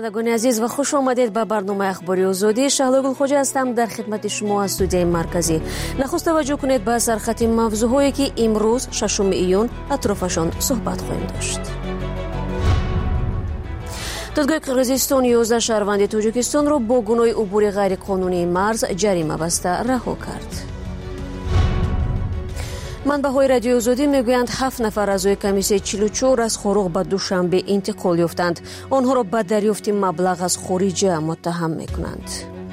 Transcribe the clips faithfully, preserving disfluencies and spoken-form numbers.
شنوندگان عزیز و خوش آمدید به برنامه اخباری آزادی. شهلا گلخوجه هستم در خدمت شما از استودیوی مرکزی. نخست توجه کنید به سرخط موضوعاتی که امروز ششم ایون اطرافشان صحبت خواهیم داشت. دادگاه قرقیزستان یازده شهروند تاجیکستان را با گناه عبور غیر قانونی مرز جریمه بسته رها کرد. منبع‌های رادیو آزادی میگویند هفت نفر اعضای کمیسیون چهل و چهار از خروق به دوشنبه انتقال یافتند. آنها را به دریافت مبلغ از خارجه متهم میکنند.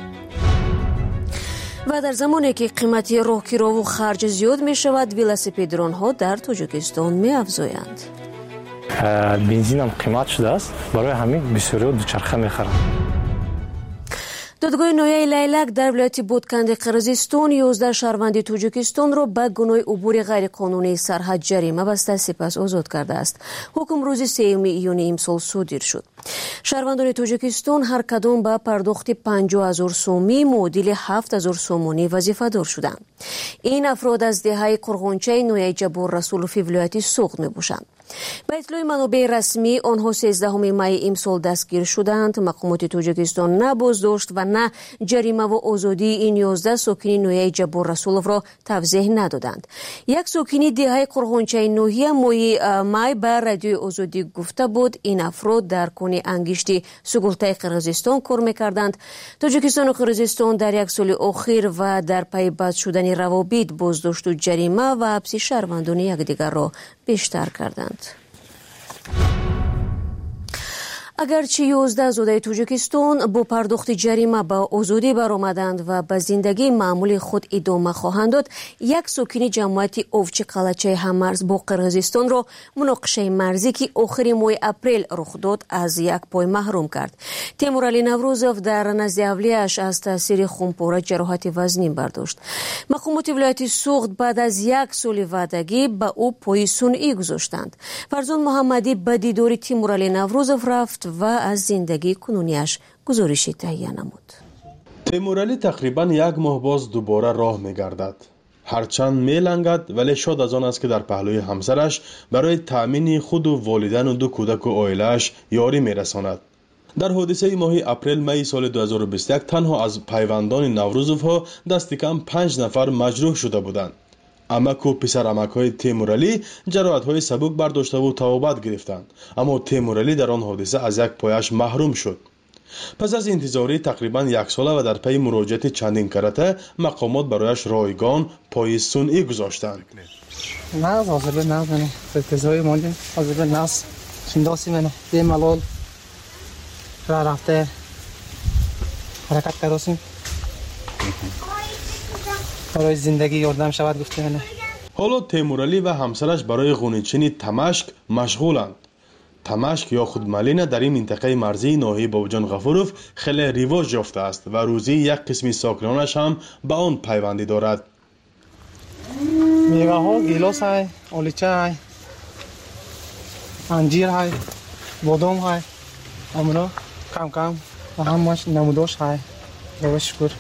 و در زمانی که قیمت راهگیرها و خرج زیاد می شود، ولسیپدرانها در تاجیکستان می افزایند. بنزین هم قیمت شده است، برای همین بسیاری دوچرخه میخرند. دادگاه نایه لیلک در ولایت بودکند قرقیزستان یازده شهروند تاجیکستان را به گناه عبور غیر قانونی سرحد جریمه بسته سپس آزاد کرده است. حکم روز سوم ایون امسال صادر شد. شهروندان تاجیکستان هر کدام به پرداخت پنجاه هزار سومی معادل هفت هزار سومانی وظیفه دار شدند. این افراد از دهه قرغنچه نایه جبور رسولوفی ولایت سوغد می باشند. به اطلاع منابع رسمی آنها سیزدهم می امسال دستگیر شدند. مقامات تاجیکستان نه بازداشت و نه جریمه و آزادی این یازده ساکن نویه جبور رسولوف را توضیح ندادند. یک ساکن دهه قرغنچه نوحیه مای می به رادیو آزادی گفته بود این افراد در کون انگشت سگلته قرقیزستان کار میکردند. تاجیکستان و قرقیزستان در یک سال اخیر و در پی بد شدن روابط بازداشت و جریمه و حبس شهروندان یکدیگر را بیشتر کردند. اگرچه یازده زاده تاجیکستان با پرداخت جریمه به آزادی برآمدند و به زندگی معمولی خود ادامه خواهند داد، یک ساکن جماعت اوفچی قلچه هممرز با قرقیزستان را مناقشه مرزی که آخر ماه اپریل رخ داد از یک پای محروم کرد. تیمورعلی نوروزوف در نزد اولیه‌اش از تاثیر خونپاره جراحت وزنی برداشت. مقامات ولایت سوغد بعد از یک سال وعدگی به او پای صنعی گذاشتند. فرزند محمدی به دیدار تیمورعلی نوروزوف رفت و از زندگی کنونیش گزارشی تهیه نمود. تیمورعلی تقریبا یک ماه باز دوباره راه می‌گردد. هرچند می‌لنگد ولی شاد از آن است که در پهلوی همسرش برای تأمین خود و والدین و دو کودک و عائله‌اش یاری می‌رساند. در حادثه ماه اپریل می سال دو هزار و بیست و یک تنها از پیوندان نوروزوف ها دست کم پنج نفر مجروح شده بودند. عمک و پسر عمک های تیمورعلی جراحت های سبک برداشته و توبت گرفتند، اما تیمورعلی در آن حادثه از یک پایش محروم شد. پس از انتظاری تقریبا یک ساله و در پی مراجعت چندین کرته مقامات برایش رایگان پای صنعی گذاشتند. نه حاضر به نه منه انتظاری ماندیم حاضر به ناس شنداسی منه به ملال را رفته حرکت کردیم برای زندگی یاردم شود گفته منه. حالا تیمورعلی و همسرش برای غنیچین تمشک مشغولند. تمشک یا خود ملینه در این منطقه مرزی ناحیه بابجان غفوروف خیلی رواج یافته است و روزی یک قسمی ساکنانش هم به آن پیوندی دارد. میوه ها گیلاس های، آلیچه های، انجیر های، بادام های، امروز کم کم و همش نموداش های. خدا شکر.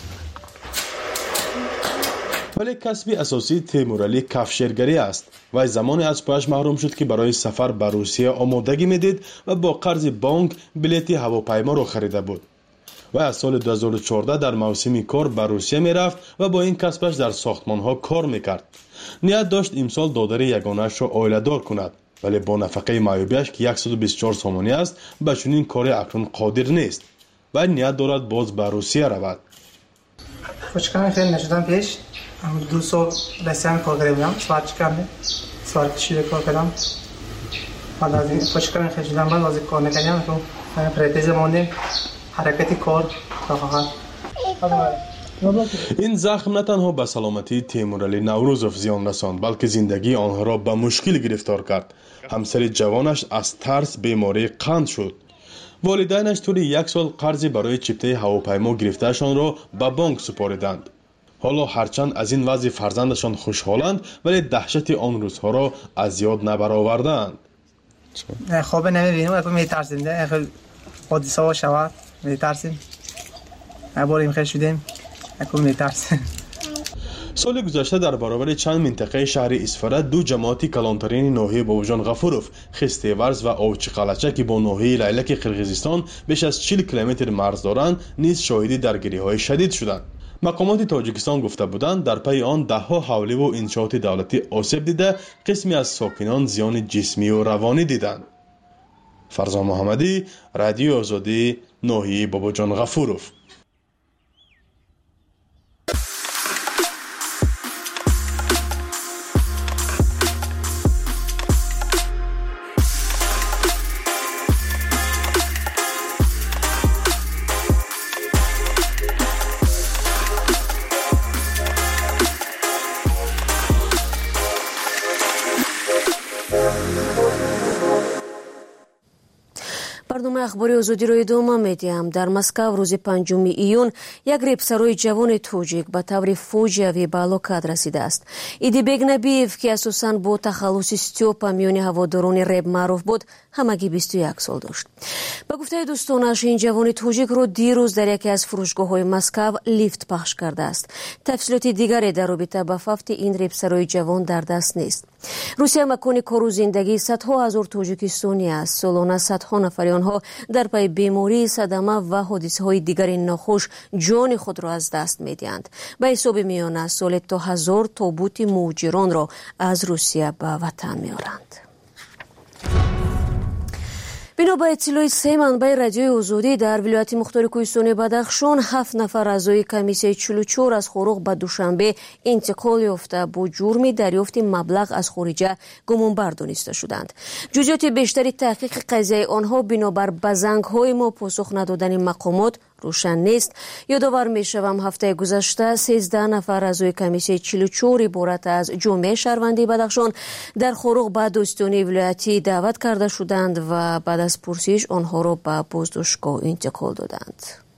ولی کسب اساسی تیمورعلی کفشگری است و زمانی از پایش محروم شد که برای سفر به روسیه آمادگی میدید و با قرض بانک بلیط هواپیما را خریده بود و از سال دو هزار و چهارده در موسم کار به روسیه میرفت و با این کسبش در ساختمان ها کار میکرد. نیت داشت امسال دادر یگانه‌اش را عائله دار کند ولی با نفقه معیوبش که صد و بیست و چهار سومانی است به چنین کاری اکنون قادر نیست و نیت دارد باز به روسیه رود. خوشکم خیلی نشدم پیش دو سال رسیم کار کردم سوار چکم سوار کشیده کار کردم بعد از این خوشکم خیلی شدم بعد از کار نکردم تو پرتیز ماندیم حرکتی کار فقط. این زخم نه تنها به سلامتی تیمورعلی نوروزوف زیان رساند بلکه زندگی آنها را به مشکل گرفتار کرد. همسر جوانش از ترس بیماری قند شد. والدینش طول یک سال قرضی برای چپته هواپیما گرفتهشان را به بانک سپاریدند. حالا هرچند از این وضع فرزندشان خوشحالند ولی دهشت آن روزها را از یاد نبرآوردند. خواب نمیبینیم اگه میترسیم اگه حادثه ها شود میترسیم. باریم خیلی شدیم اگه میترسیم. سال گذشته در برابر چند منطقه شهر اسفره دو جماعت کلانترین ناحیه باباجان غفوروف خستیورز و اوچی قلچه که با ناحیه لیلک قرقیزستان بیش از چهل کیلومتر مرز دارند نیز شاهد درگیری‌های شدید شدند. مقامات تاجیکستان گفته بودند در پی آن ده‌ها حوله و انشاءات دولتی آسیب دیده، قسمی از ساکنان زیان جسمی و روانی دیدند. فرزان محمدی، رادیو آزادی، ناحیه باباجان غفوروف. برنامه اخباری آزادی رو ادامه میدیم. در مسکو روز پنجم ایون یک ریبسروی جوان توجیک به طور فوجیوی به هلاکت رسیده است. ایدیبگ نبیев که اساساً با تخلص استیوپا میان هواداران ریب معروف بود، همگی بیست و یک سال داشت. به گفته دوستانش این جوان توجیک رو دیروز در یکی از فروشگاه‌های مسکو لیفت پخش کرده است. تفصیلات دیگری در رابطه با فوت این ریبسروی جوان در دست نیست. روسیه مکان کار و زندگی صدها هزار توجیکستانی است. سالانه صدها نفر آنها در پی بیماری، صدمه و حادثه‌های دیگر ناخوش جان خود را از دست می‌دهند. به حساب میانه سال تا هزار تابوت مهاجران را از روسیه به وطن می‌آورند. بنا به اطلاع سه منبع رادیوی آزادی در ولایت مختار کوهستان بدخشان هفت نفر اعضای کمیسیون چهل و چهار از خوروغ به دوشنبه انتقال یافته با جرم دریافت مبلغ از خارجه گمانبر دانسته شدند. جزئیات بیشتری تحقیق قضیه آنها بنابر بزنگ‌های ما پاسخ ندادن مقامات روشن نیست. یادآور می‌شوم هفته گذشته سیزده نفر اعضای کمیسیون چهل و چهار عبارت از جامعه شهروندی بدخشان در خوروغ به دوستانی ولایتی دعوت کرده شدند و بعد از پرسش آنها را به بازداشتگاه انتقال دادند.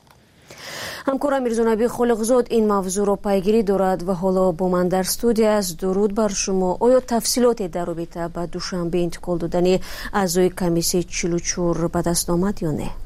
همکارم میرزا نبی خالقزاد این موضوع را پیگیری دارد و حالا با من در استودیو است. درود بر شما. آیا تفصیلاتی در رابطه با دوشنبه انتقال دادن اعضای کمیسیون چهل و چهار به دست آمد یا نه؟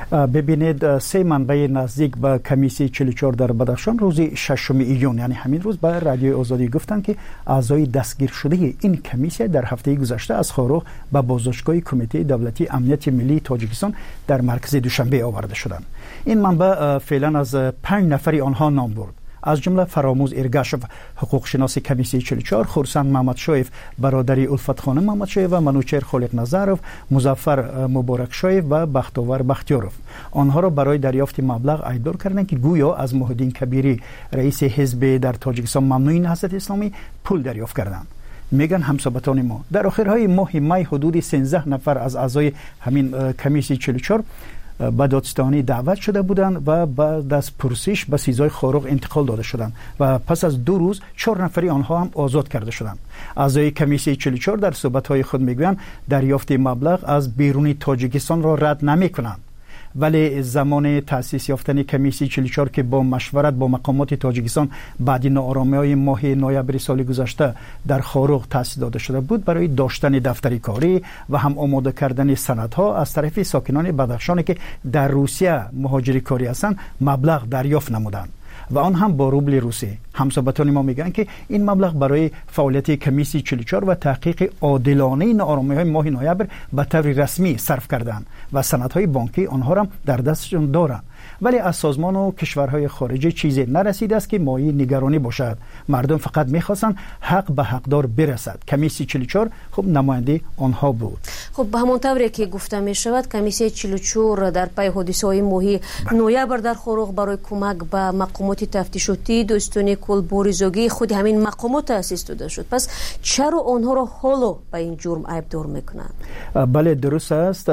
ببینید، سه منبع نزدیک به کمیسیون چهل و چهار در بدخشان روز ششم ایون یعنی همین روز به رادیو آزادی گفتند که اعضای دستگیر شده این کمیسیون در هفته گذشته از خوروغ به بازداشتگاه کمیته دولتی امنیت ملی تاجیکستان در مرکز دوشنبه آورده شدند. این منبع فعلا از پنج نفری آنها نام برد، از جمله فراموز ارگاشف حقوق شناس کمیسیون چهل و چهار، خورسند محمدشایف برادری الفت خانم محمدشایف و منوچهر خالق نظرов، مظفر مبارکشایف و بختاور بختیاروف. آنها را برای دریافت مبلغ ایدار کردند که گویا از محیدین کبیری رئیس حزب در تاجیکستان ممنوعین حضرت اسلامی پول دریافت کردند. میگن همسابتان ما در آخرهای ماه می حدود سیزده نفر از اعضای همین کمیسیون چهل و چهار به دادستانی دعوت شده بودند و بعد از پرسش به سیزای خوروغ انتقال داده شدند و پس از دو روز چهار نفری آنها هم آزاد کرده شدند. اعضای کمیسیون چهل و چهار در صحبت‌های خود میگویند دریافت مبلغ از بیرون تاجیکستان را رد نمی‌کنند، ولی زمان تأسیس یافتن کمیسیون چهل و چهار که با مشورت با مقامات تاجیکستان بعد ناآرامی‌های ماه نوامبر سال گذشته در خوروغ تأسیس داده شده بود، برای داشتن دفتری کاری و هم آماده کردن سندها از طرف ساکنان بدخشان که در روسیه مهاجری کاری هستند مبلغ دریافت نمودند و آن هم با روبل روسی. همسابتان ما میگن که این مبلغ برای فعالیت کمیسیون چهل و چهار و تحقیق عادلانه ناآرامی‌های ماه نوامبر به طور رسمی صرف کردند و سندهای بانکی آنها را در دستشان دارند، ولی از سازمان و کشورهای خارجی چیزی نرسیده است که مایه نگرانی باشد. مردم فقط میخواستند حق به حقدار برسد. کمیسیون چهل و چهار خب نماینده آنها بود. خب به همون طوری که گفته می شود کمیسیون چهل و چهار در پی حادثه‌های ماه نوامبر در خوروغ برای کمک به مقامات تفتیشاتی دوستانه کلبوریزوگی خود همین مقامات تأسیس داده شد. پس چرا آنها را حالا به این جرم ایبدار میکنند؟ بله درست است.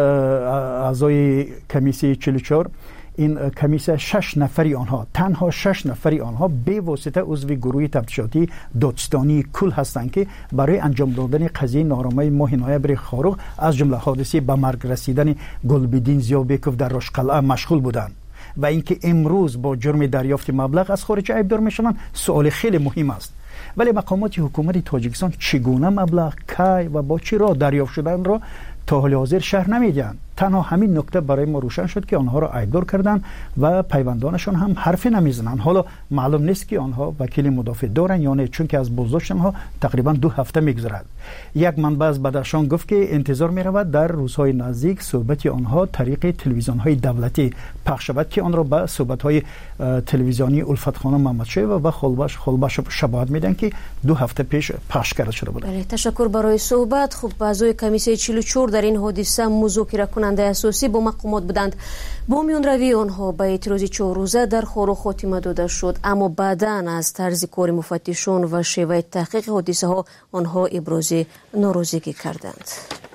اعضای کمیسیون چهل و چهار این کمیسیون شش نفری آنها تنها شش نفری آنها به واسطه عضو گروه تفتیشاتی دادستانی کل هستند که برای انجام دادن قضیه ناآرامی ماه نوامبر خوروغ از جمله حادثه به مرگ رسیدن گلبدین زیابکوف در رشقلعه مشغول بودند و اینکه امروز با جرم دریافت مبلغ از خارج ایبدار میشوند سوال خیلی مهم است. ولی مقامات حکومت تاجیکستان چگونه مبلغ کی و با چی را دریافت شدن را تا حال حاضر شرح نمیدهند. تنها همین نکته برای ما روشن شد که آنها را ایگنور کردند و پیوندانشان هم حرفی نمیزنند. حالا معلوم نیست که آنها وکیل مدافع دارند یا نه، چون که از بازداشت آنها تقریبا دو هفته میگذرد. یک منبع از بدخشان گفت که انتظار می رود در روزهای نزدیک صحبت آنها طریق تلویزیون های دولتی پخش شود که آن را به صحبت های تلویزیونی الفت خانم محمدشاه و خلبش خلبش شباهت میدن که دو هفته پیش پخش کرده شده بود. بله، تشکر برای صحبت. خب اعضای کمیسیون چهل و چهار در این حادثه مذاکره کننده اساسی با مقامات بودند. با میان روی آنها به اعتراض چهار روزه در خور خاتمه داده شد، اما بعداً از طرز کار مفتشان و شیوه تحقیق حادثه ها آنها ابراز ناراضگی کردند.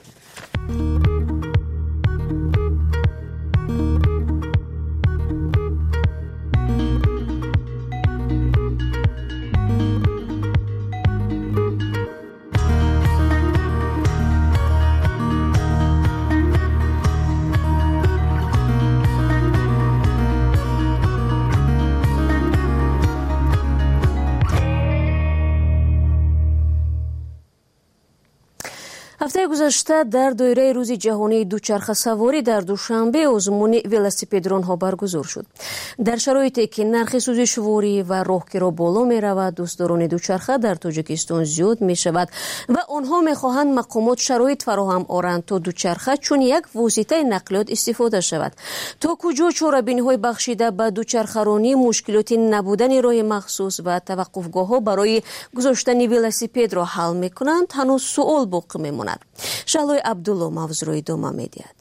هفته گذشته در دایره روز جهانی دوچرخه سواری در دوشنبه آزمون ولوسیپدران‌ها برگزار شد. در شرایطی که نرخ سوزشواری و راهگیرها بالا می رود، دوستداران دوچرخه در تاجیکستان زیاد می شود و آنها می خواهند مقامات شرایط فراهم آورند تا دوچرخه چون یک واسطه نقلیات استفاده شود. تا کجا چاره‌بینی‌های بخشیده به دوچرخه‌رانی مشکلات نبودن راه مخصوص و توقفگاه‌ها برای گذاشتن ولوسیپد را حل می کنند هنوز سوال باقی می ماند. شالوی عبدالله موضوع ادامه می‌دهد.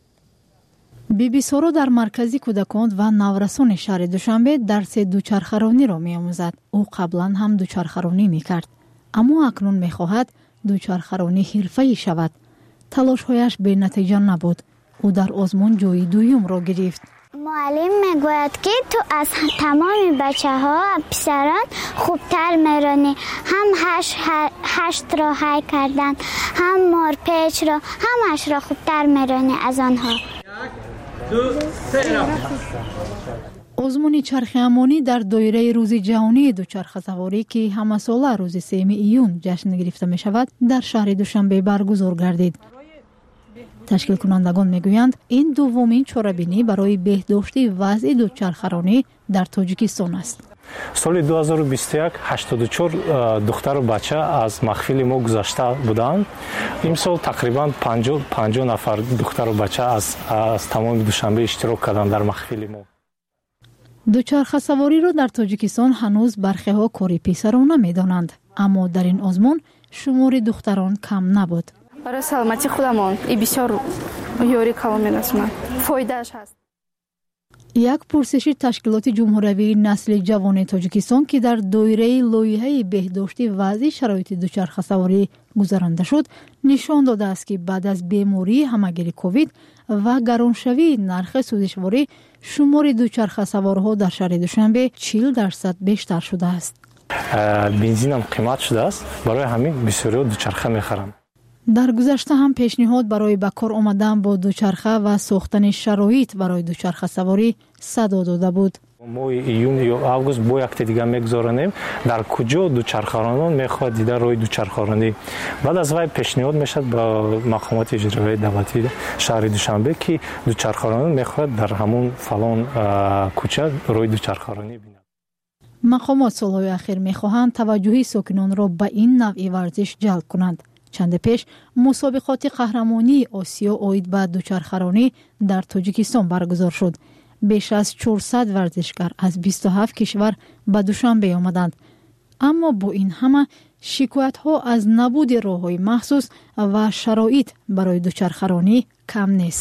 بی‌بی سارا در مرکزی کودکان و نورسان شهر دوشنبه درس دوچرخه‌رانی را می‌آموزد. او قبلا هم دوچرخه‌رانی می‌کرد، اما اکنون می‌خواهد دوچرخه‌رانی حرفه‌ای شود. تلاش‌هایش به نتیجه نبود. او در آزمون جای دوم را گرفت. معلم میگوید که تو از تمام بچه ها پسران خوبتر میرانی، هم هشت, هشت را های کردن، هم مارپیچ را، همش را خوبتر میرانی از آنها. آزمون چرخ امانی در دایره روز جهانی دوچرخه سواری که همه ساله روز سوم ایون جشن گرفته می شود در شهر دوشنبه برگزار گردید. تشکیل کنندگان میگویند این دومین چاره‌بینی برای بهداشت وضع دوچرخه‌رانی در تاجیکستان است. سال دو هزار و بیست و یک هشتاد و چهار دختر و بچه از محفل ما گذشته بودند. امسال تقریبا پنجاه نفر دختر و بچه از از تمام دوشنبه اشتراک کردند در محفل ما. دوچرخه سواری را در تاجیکستان هنوز برخی‌ها کاری پسرانه می‌دانند، اما در این آزمون شمار دختران کم نبود. برای سلامتی خودمان این بسیار یاری کلامی است. فایدهش هست. یک پرسش تشکیلات جمهوری نسل جوان تاجیکستان که در دایره لایحه بهداشت وضع شرایط دوچرخه سواری گذرانده شد نشان داده است که بعد از بیماری همگیر کووید و گرانشوی نرخ سوزشواری شمار دوچرخه سوارها در شهر دوشنبه چهل درصد بیشتر شده است. بنزین هم قیمت شده است، برای همین بسیاری دوچرخه می‌خرند. در گذشته هم پیشنهاد برای به کار آمدن با دوچرخه و ساختن شرایط برای دوچرخه سواری صدا داده بود. ما ایون یا آگوست با یک دیگه میگذارانیم در کجا دوچرخه‌رانان میخواد دیده روی دوچرخه‌رانی. بعد از وی پیشنهاد میشد با مقامات اجرایی دولتی شهر دوشنبه که دوچرخه‌رانان میخواد در همون فلان کوچه روی دوچرخه‌رانی بینند. مقامات سالهای اخیر میخواهند توجه ساکنان را به این نوع ورزش جلب کنند. چند پیش مسابقات قهرمانی آسیا عاید به دوچرخه‌رانی در تاجیکستان برگزار شد. بیش از چهارصد ورزشکار از بیست و هفت کشور به دوشنبه آمدند. اما با این همه شکایت‌ها از نبود راه‌های مخصوص و شرایط برای دوچرخه‌رانی کم نیست.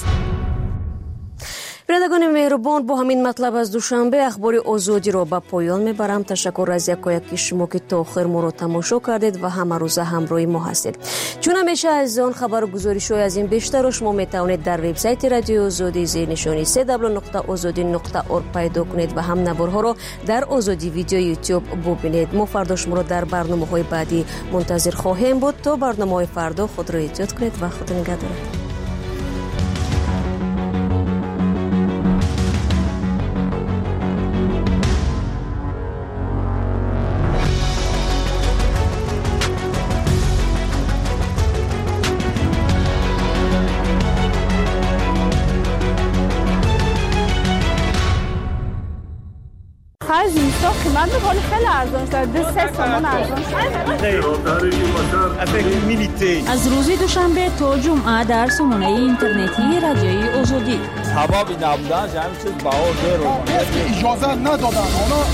بینندگان مهربان، با همین مطلب از دوشنبه اخبار آزادی را به پایان میبرم. تشکر از یکایک شما که تا آخر ما را تماشا کردید و همه روز همراه ما هستید. چون همیشه از آن خبر گزارش های از این بیشتر را شما میتوانید در وبسایت رادیو آزادی زیر نشانی سه دبلیو نقطه آزادی نقطه اورگ پیدا کنید و هم نوارها را در آزادی ویدیو یوتیوب ببینید. ما فردا شما را در برنامه‌های بعدی منتظر خواهیم بود. تا برنامه‌های فردا خود را احتیاط کنید و خدا نگهدار. من به حال خیلی ارزان شد. دو سه تومن ارزان شد. از روز دوشنبه تا جمعه در سامانه اینترنتی رادیوی آزادی. حبابی نبودن همین چیز باور رو اجازه ندادن.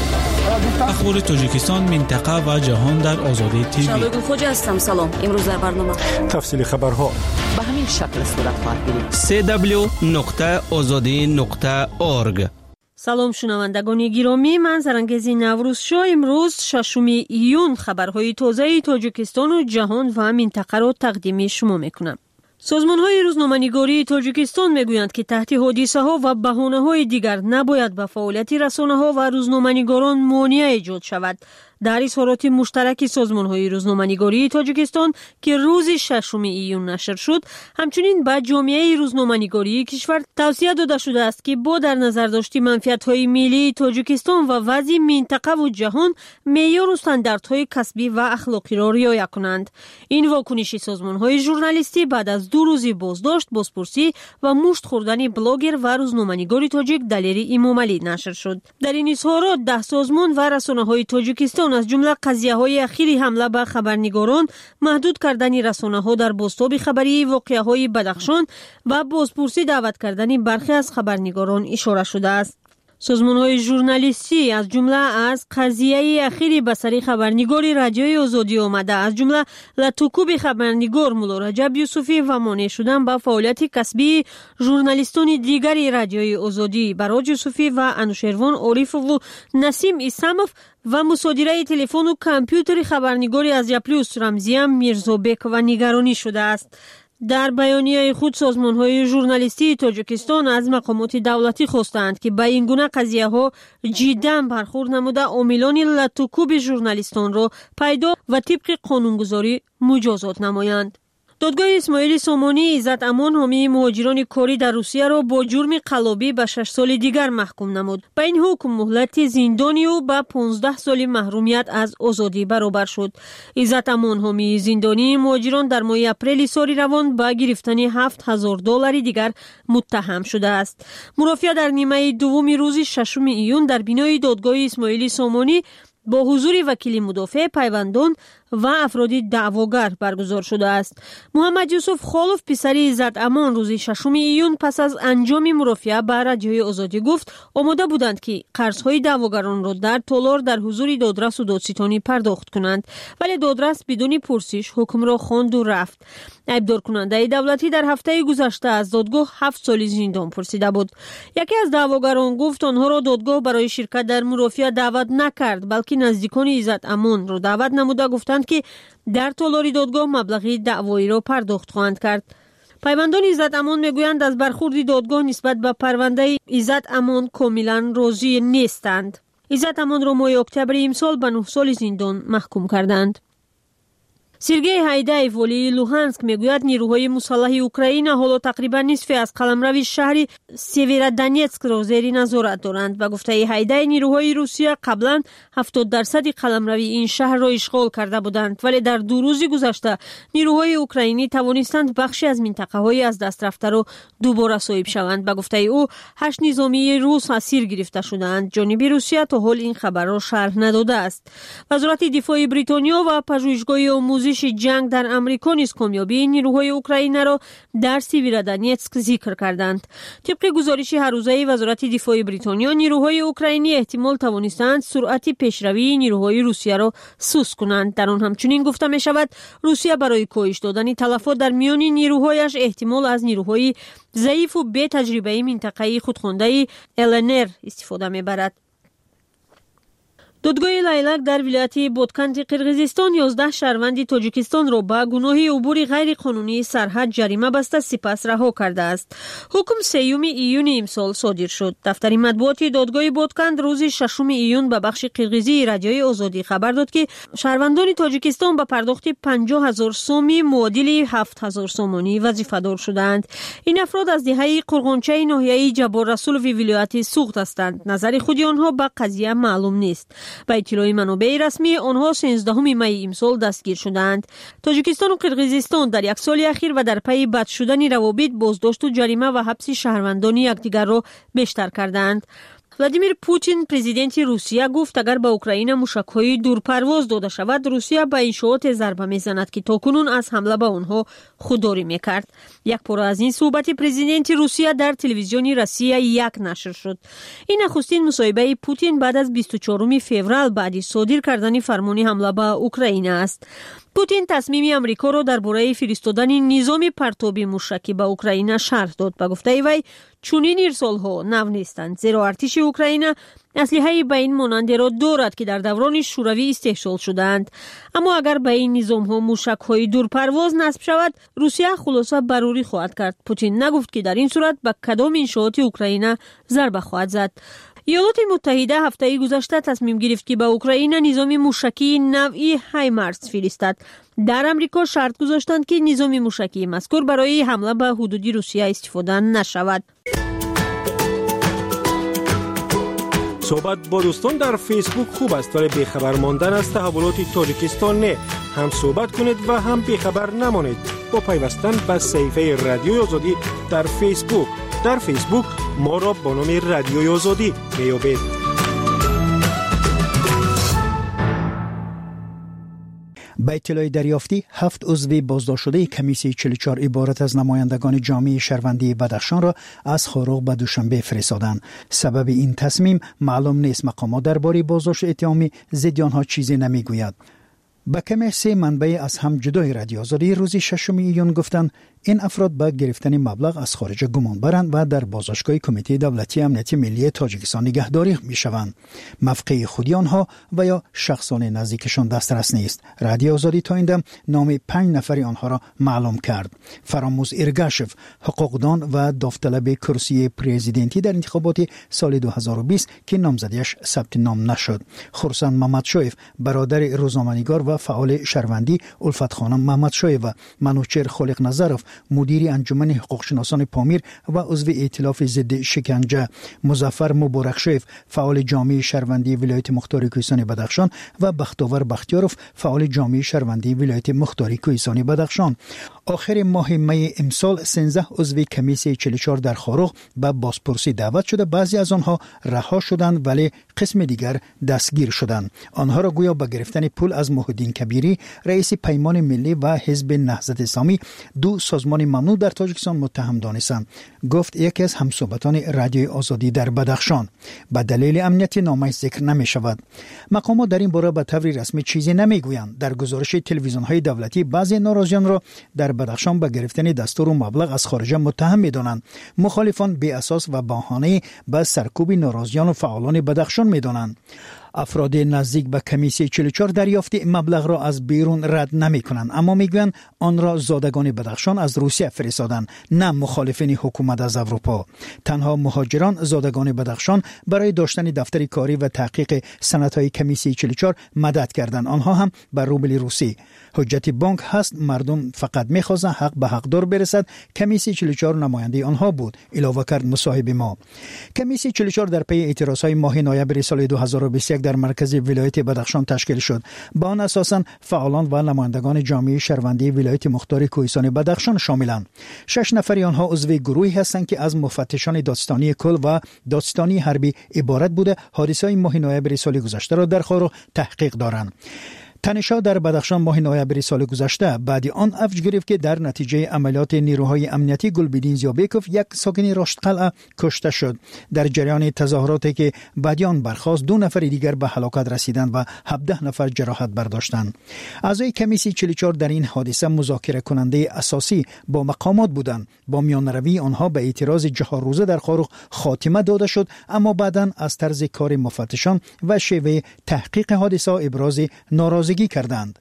اخبار تاجیکستان، منطقه و جهان در آزادی تیوی. شبگون خوجه هستم. سلام. امروز در برنامه تفصیل خبرها به همین شکل صورت خواهد بود. سی دبلیو نقطه آزادی نقطه اورگ. سلام شنوندگان گرامی، من زرنگزی نوروز شو. امروز ششم ایون خبرهای تازه تاجیکستان و جهان و منطقه را تقدیم شما میکنم. سازمان‌های روزنامه‌نگاری تاجیکستان میگویند که تحت حادثه‌ها و بهانه‌های دیگر نباید به فعالیت رسانه‌ها و روزنامه‌نگاران مانع ایجاد شود. در اظهارات مشترک سازمان‌های روزنامه‌نگاری تاجیکستان که روز ششم ایون نشر شد، همچنین به جامعه روزنامه‌نگاری کشور توصیه داده شده است که با در نظر داشت منفعت‌های ملی تاجیکستان و وضع منطقه و جهان معیار و استانداردهای کسبی و اخلاقی را رعایت کنند. این واکنش سازمان‌های ژورنالیستی بعد از دو روزی بازداشت، بازپرسی و مشت خوردن بلاگر و روزنامه‌نگار تاجیک دلیر امامعلی نشر شد. در این اظهارات ده سازمان و رسانه‌های تاجیکستان از جمله قضیه‌های اخیری حمله به خبرنگاران، محدود کردن رسانه‌ها در بازتاب خبری واقعه‌های بدخشان و بازپرسی دعوت کردن برخی از خبرنگاران اشاره شده است. سازمان‌های ژورنالیستی از جمله از قضیه اخیری به سر خبرنگار رادیوی آزادی آمده، از جمله لطوکوب خبرنگار مولا رجب یوسفی و مانع شدن به فعالیت کسبی ژورنالیستان دیگر رادیوی آزادی براج یوسفی و انوشیروان عارف و نسیم اسماف و مصادره تلفن و کامپیوتر خبرنگار از یپلوس رمزیم میرزابک و نگرانی شده است. در بیانیه خود سازمان‌های ژورنالیستی تاجیکستان از مقامات دولتی خواستند که به این گونه قضیه‌ها جداً برخورد نموده عاملان لطوکوب ژورنالیستان را پیدا و طبق قانونگذاری مجازات نمایند. دادگاه اسماعیل سامانی عزت امان حامی مهاجران کاری در روسیه را با جرم قلابی به شش سال دیگر محکوم نمود. با این حکم مهلت زندانی و به پانزده سال محرومیت از آزادی برابر شد. عزت امان حامی زندانی مهاجران در ماه اپریل سال روان به گرفتن هفت هزار دلار دیگر متهم شده است. مرافعه در نیمه دوم روز ششم ایون در بینای دادگاه اسماعیل سامانی با حضور وکیل مدافع، پیوندان و افراد دعواگر برگزار شده است. محمد یوسف خالف پسر عزت امان روز ششم ایون پس از انجام مرافعه به رادیوی آزادی گفت آماده بودند که قرضهای دعواگران را در تالار در حضور دادرس و دادستانی پرداخت کنند، ولی دادرس بدون پرسش حکم را خواند و رفت. عیبدار کننده دولتی در هفته گذشته از دادگاه هفت سال زندان پرسیده بود. یکی از دعواگران گفت آنها را دادگاه برای شرکت در مرافعه دعوت نکرد، بلکه نزدیکان عزت امان را دعوت نموده گفتند که در تالار دادگاه مبلغ دعوایی را پرداخت خواهند کرد. پیوندان عزت امان میگویند از برخورد دادگاه نسبت به پرونده عزت امان کاملا راضی نیستند. عزت امان را ماه اکتبر امسال به نه سال زندان محکوم کردند. سرگئی هایدایف ولی لوهانسک میگوید نیروهای مسلح اوکراین حالا تقریبا نصف از قلمرو شهر سیورودونتسک را زیر نظارت دارند و گفته هایدای نیروهای روسیه قبلا هفتاد درصد قلمرو این شهر را اشغال کرده بودند، ولی در دو روز گذشته نیروهای اوکراینی توانستند بخشی از منطقه‌های از دست رفته را دوباره صاحب شوند. به گفته او هشت نظامی روس اسیر گرفته شدند. جانب روسیه تا حال این خبر را شرح نداده است. وزارت دفاع بریتانیا و پژوهشگاه آموزش جنگ در امریکا نیز کامیابی نیروهای اوکراین را در سیورودونتسک ذکر کردند. طبق گزارش هر روزه وزارت دفاع بریتانیا، نیروهای اوکراینی احتمال توانستند سرعت پیشروی نیروهای روسیه را سوس کنند. در آن همچنین گفته می شود روسیه برای کاهش دادن تلفات در میان نیروهایش احتمال از نیروهای ضعیف و بی تجربه منطقه‌ای خودخوانده ال ان ار استفاده می برد. دادگاه لیلک در ولایت بودکند قرقیزستان یازده شهروند تاجیکستان را به گناه عبور غیر قانونی سرحد جریمه بسته سپس رها کرده است. حکم سیوم ایون امسال صادر شد. دفتر مطبوعات دادگاه بودکند روز ششم ایون به بخش قرقیزی رادیوی آزادی خبر داد که شهروندان تاجیکستان به پرداخت پنجاه هزار سومی معادل هفت هزار سومانی وظیفه‌دار شدند. این افراد از دهه قرغنچه ناحیه جبار رسول و ولایت سوخت هستند. نظر خود آنها به قضیه معلوم نیست. با اطلاع منابع رسمی آنها سیزدهم می امسال دستگیر شدند. تاجیکستان و قرقیزستان در یک سال اخیر و در پی بد شدن روابط بازداشت و جریمه و حبس شهروندان یکدیگر را بیشتر کردند. владимир Путин президенти русия гуфт агар ба украина мушакҳои дурпарвоз дода шавад русия ба иншооте зарба мезанад ки токунун аз ҳамла ба онҳо худдорӣ мекард. Як пора аз ин суҳбати президенти русия дар телевизиони Россия як нашр шуд. ин нахустин мусоҳибаи Путин баъд аз бисту чорум феврал баъди содир кардани фармони ҳамла ба украина аст. Путин тасмими амрикоро дар бораи фиристодани низоми партоби мушакӣ ба украина шарҳ дод. Ба гуфтаи вай чунин ирсолҳо нав нестанд, зеро артиши украина аслиҳаи ба ин монандеро дорад ки дар даврони шӯравӣ истеҳсол шудаанд. аммо агар ба ин низомҳо мушакҳои дурпарвоз насб шавад, русия хулоса барорӣ хоҳад кард. Путин нагуфт ки дар ин сурат ба кадом иншооти украина зарба хоҳад зад. ایالات متحده هفته گذشته تصمیم گرفت که به اوکراین نظام موشکی نوعی هایمارس فرستد. در امریکا شرط گذاشتند که نظام موشکی مذکور برای حمله به حدود روسیه استفاده نشود. صحبت با دوستان در فیسبوک خوب است ولی بیخبر ماندن از تحولات تاجیکستان نه. هم صحبت کنید و هم بیخبر نمانید. با پیوستن به صفحه رادیوی آزادی در فیسبوک. در فیسبوک ما را با نام رادیوی آزادی میابید. به اطلاع دریافتی هفت عضو بازداشت شده کمیسیون چهل و چهار عبارت از نمایندگان جامعه شهروندی بدخشان را از خاروق به دوشنبه فرستادند. سبب این تصمیم معلوم نیست. مقامات درباره بازداشت اتهامی ضد آنها چیزی نمیگوید. با کمی سه منبع از هم جدای رادیو آزادی روز ششم ایون گفتند این افراد به گرفتن مبلغ از خارج گمان برند و در بازداشتگاه کمیته دولتی امنیت ملی تاجیکستان نگهداری میشوند. موقع خودی آنها و یا شخصان نزدیکشان دسترس نیست. رادیو آزادی تا این دم نام پنج نفر آنها را معلوم کرد. فراموز ایرگاشف، حقوقدان و داوطلب کرسی پرزیدنتی در انتخابات سال دو هزار و بیست که نامزدیش ثبت نام نشد. خرسند محمدشایف، برادر روزنامه‌نگار و فعال شهروندی الفت خانم محمدشایف و منوچهر خالق نظرف، مدیر انجمن حقوقشناسان پامیر و عضو ائتلاف ضد شکنجه، مظفر مبارکشایف، فعال جامعه شهروندی ولایت مختار کوهستان بدخشان و بختاور بختیارف، فعال جامعه شهروندی ولایت مختار کوهستان بدخشان. آخر ماه می امسال سیزده عضو کمیسیون چهل و چهار در خاروق به بازپرسی دعوت شده. بعضی از آنها رها شدند ولی قسم دیگر دستگیر شدند. آنها را گویا به گرفتن پول از محیدین کبیری، رئیس پیمان ملی و حزب نهضت اسلامی، دو سازمان ممنوع در تاجیکستان متهم دانستند، گفت یکی از همصحبتان رادیوی آزادی در بدخشان. به دلیل امنیت نامش ذکر نمی شود. مقامات در این باره به طور رسمی چیزی نمی گویند. در گزارش تلویزیون های دولتی بعضی ناراضیان را در بدخشان به گرفتن دستور و مبلغ از خارج متهم می دانند. مخالفان بی اساس و بهانه به سرکوب ناراضیان و فعالان بدخشان می دانند. افراد نزدیک به کمیسیون چهل و چهار دریافت مبلغ را از بیرون رد نمی کنند، اما میگویند آن را زادگان بدخشان از روسیه فرستادند، نه مخالفین حکومت از اروپا. تنها مهاجران زادگان بدخشان برای داشتن دفتر کاری و تحقیق سندهای کمیسیون چهل و چهار مدد کردند، آنها هم بر روبل روسی. حجت بانک هست مردم فقط می‌خواستند حق به حقدار برسد. کمیسیون چهل و چهار نماینده آنها بود، اضافه کرد مصاحب ما. کمیسیون چهل و چهار در پی اعتراضهای ماه نوامبر سال دو هزار و بیست و یک در مرکز ولایت بدخشان تشکیل شد. با آن اساساً فعالان و نمایندگان جامعه شهروندی ولایت مختار کوهستان بدخشان شاملند. شش نفر آنها عضو گروهی هستند که از مفتشان دادستانی کل و دادستانی حربی عبارت بوده حادثه‌های ماه نوامبر سال گذشته را در خاروق تحقیق دارند. تنش‌ها در بدخشان ماه نوامبر سال گذشته بعد آن افج گرفت که در نتیجه عملیات نیروهای امنیتی گلبدین زیابکوف یک ساکن راشدقلعه کشته شد. در جریان تظاهراتی که بعد آن برخاست دو نفر دیگر به هلاکت رسیدند و هفده نفر جراحت برداشتند. اعضای کمیسیون چهل و چهار در این حادثه مذاکره کننده اساسی با مقامات بودند. با میانروی آنها به اعتراض چهار روزه در خاروق خاتمه داده شد، اما بعداً از طرز کار مفتشان و شیوه تحقیق حادثه ابراز ناراضگی کردند.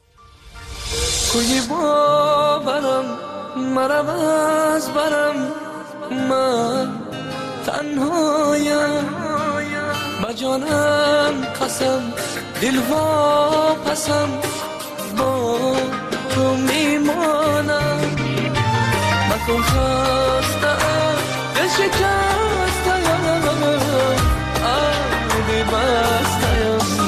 کوی باورم مرم از برم من تنهایم با جانم قسم دل واپسم با تو میمانم مکن خستم دل شکستم آبی بستم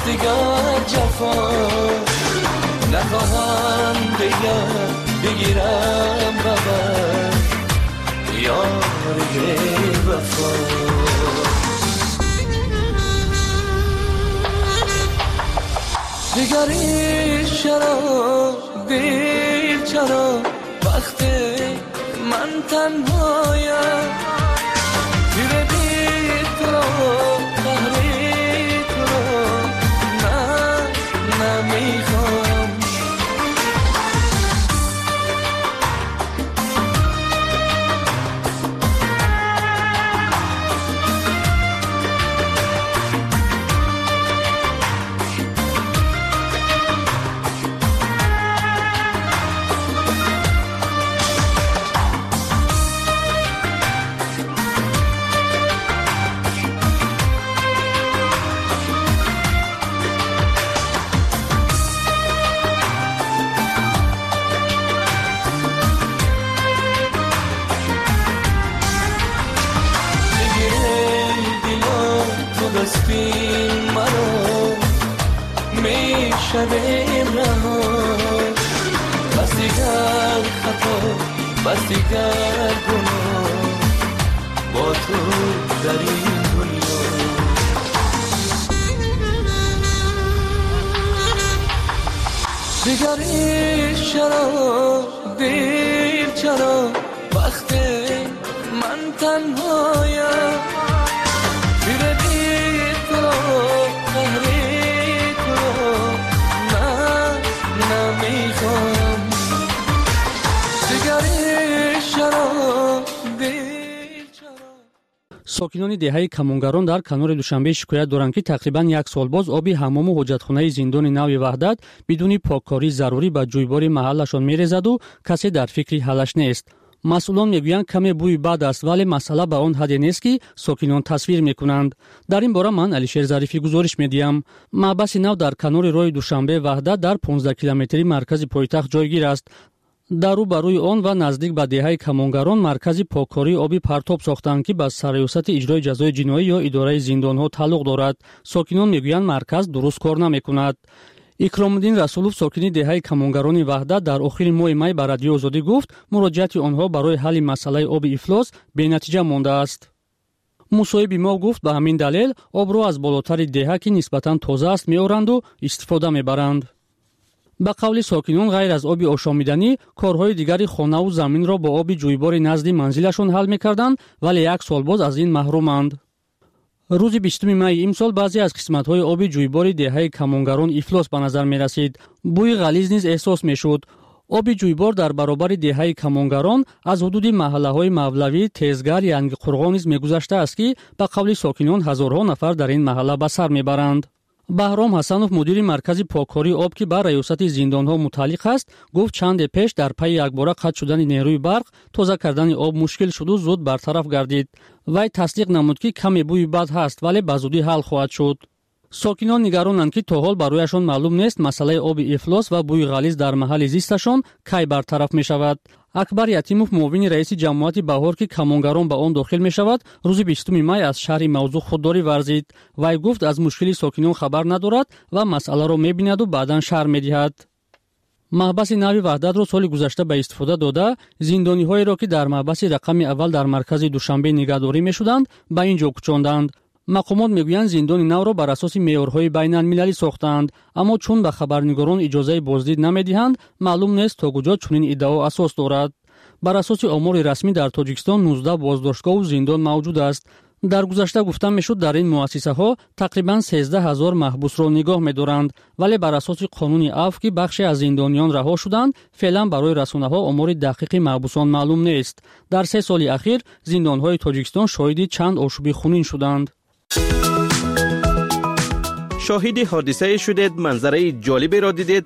دیگر جفا نخواهم دیگر بگیرم ببر یاری وفا دیگری چرا دیر چرا وقتی من تنهایم تیر دیر تو رو قهری تو رو نه نمیخوام دستین مرا میشویم رها بس دیگر خطا بس دیگر گناه با تو در این دنیا دیگری چرا دیر چرا وقتی من تنهایم сокинони деҳаи камонгарон дар канори душанбе шикоят доранд ки тақрибан як сол боз оби ҳаммому ҳоҷатхонаи зиндони нави ваҳдат бидуни поккории зарурӣ ба ҷӯйбори маҳаллашон мерезаду касе дар фикри ҳалаш нест. масъулон мегӯянд каме бӯи бад аст, вале масъала ба он ҳадде нест ки сокинон тасвир мекунанд. дар ин бора ман алишер зарифӣ гузориш медиҳам. маъбаси нав дар канори роҳи душанбе ваҳдат дар понздаҳ километрии маркази пойтахт ҷойгир аст. дар рӯ ба рӯи он ва наздик ба деҳаи камонгарон маркази поккории оби партоб сохтанд ки ба сарёсати иҷрои ҷазои ҷиноӣ ё идораи зиндонҳо тааллуқ дорад. сокинон мегӯянд марказ дуруст кор намекунад. икромуддин расулов сокини деҳаи камонгарони ваҳдат дар охири моҳи май ба радиои озодӣ гуфт муроҷиати онҳо барои ҳалли масъалаи оби ифлос бенатиҷа мондааст. мусоҳиби мо гуфт ба ҳамин далел обро аз болотари деҳа ки нисбатан тоза аст меоранду истифода мебаранд. ба қавли сокинон ғайр аз оби ошомиданӣ корҳои дигари хонаву заминро бо оби ҷӯйбори назди манзилашон ҳал мекарданд, вале як сол боз аз ин маҳруманд. рӯзи бистуми майи имсол баъзе аз қисматҳои оби ҷӯйбори деҳаи камонгарон ифлос ба назар мерасид. бӯи ғализ низ эҳсос мешуд. оби ҷӯйбор дар баробари деҳаи камонгарон аз ҳудуди маҳаллаҳои мавлавӣ, тезгар, янгиқурғон низ мегузаштааст ки ба қавли сокинон ҳазорҳо нафар дар ин маҳалла ба сар мебаранд. баҳром ҳасанов мудири маркази поккории об ки ба раёсати зиндонҳо мутааллиқ аст гуфт чанде пеш дар пайи якбора қатъ шудани нерӯи барқ тоза кардани об мушкил шуду зуд бартараф гардид. вай тасдиқ намуд ки каме бӯи бад ҳаст, вале ба зудӣ ҳал хоҳад шуд. сокинон нигаронанд ки то ҳол барояшон маълум нест масъалаи оби ифлос ва бӯи ғализ дар маҳалли зисташон кай бартараф мешавад. акбар ятимов муовини раиси ҷамоати баҳор ки камонгарон ба он дохил мешавад рӯзи бистуми май аз шарҳи мавзӯъ худдорӣ варзид. вай гуфт аз мушкили сокинон хабар надорад ва масъаларо мебинаду баъдан шарҳ медиҳад. маҳбаси нави ваҳдатро соли гузашта ба истифода дода зиндониҳоеро ки дар маҳбаси рақами аввал дар маркази душанбе нигаҳдорӣ мешуданд ба ин ҷо кӯчонданд. мақомот мегӯянд зиндони навро бар асоси меъёрҳои байналмилалӣ сохтаанд, аммо чун ба хабарнигорон иҷозаи боздид намедиҳанд маълум нест то куҷо чунин иддао асос дорад. бар асоси омори расмӣ дар тоҷикистон нуздаҳ боздоштгоҳу зиндон мавҷуд аст. дар гузашта гуфта мешуд дар ин муассисаҳо тақрибан сенздаҳ ҳазор маҳбусро нигоҳ медоранд, вале бар асоси қонуни афв ки бахше аз зиндониён раҳо шуданд феълан барои расонаҳо омори дақиқи маҳбусон маълум нест. дар се соли ахир зиндонҳои тоҷикистон шоҳиди чанд ошӯби хунин шуданд. شاهد حادثه شدید، منظره جالبی را دیدید